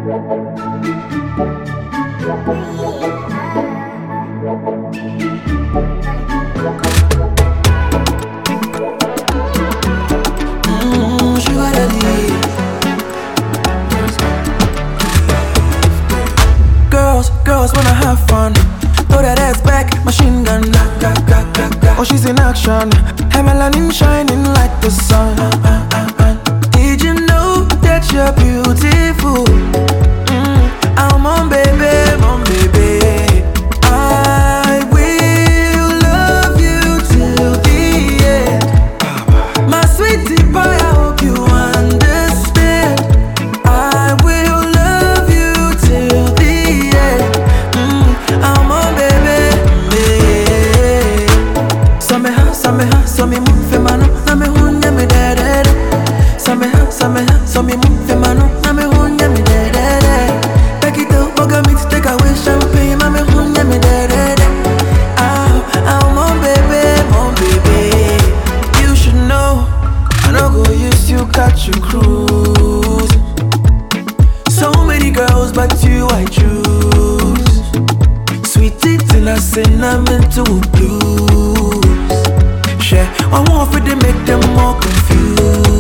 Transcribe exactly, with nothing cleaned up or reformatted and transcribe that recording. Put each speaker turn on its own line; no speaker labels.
Mm, sugar daddy. Girls, girls wanna have fun. Throw that ass back, machine gun. Oh, she's in action. Her melanin shining like the sun. Did you know that you're beautiful? Mm, I'm on baby, on baby. I will love you till the end. My sweetie pie, I hope you understand. I will love you till the end. Mm, I'm on baby, baby. Sameha, sameha, so me move mano, na me hunye me de de de. Sameha, sameha, so me move mano, na me hunye me de de de. Take it up, boga me to take away champagne, na me hunye me de de de. Ah, I'm on baby, mon baby. You should know, I don't go use you, catch you cruise. So many girls, but you I choose. Sweetie till I cinnamon to blues. Share, I want for to make them more confused.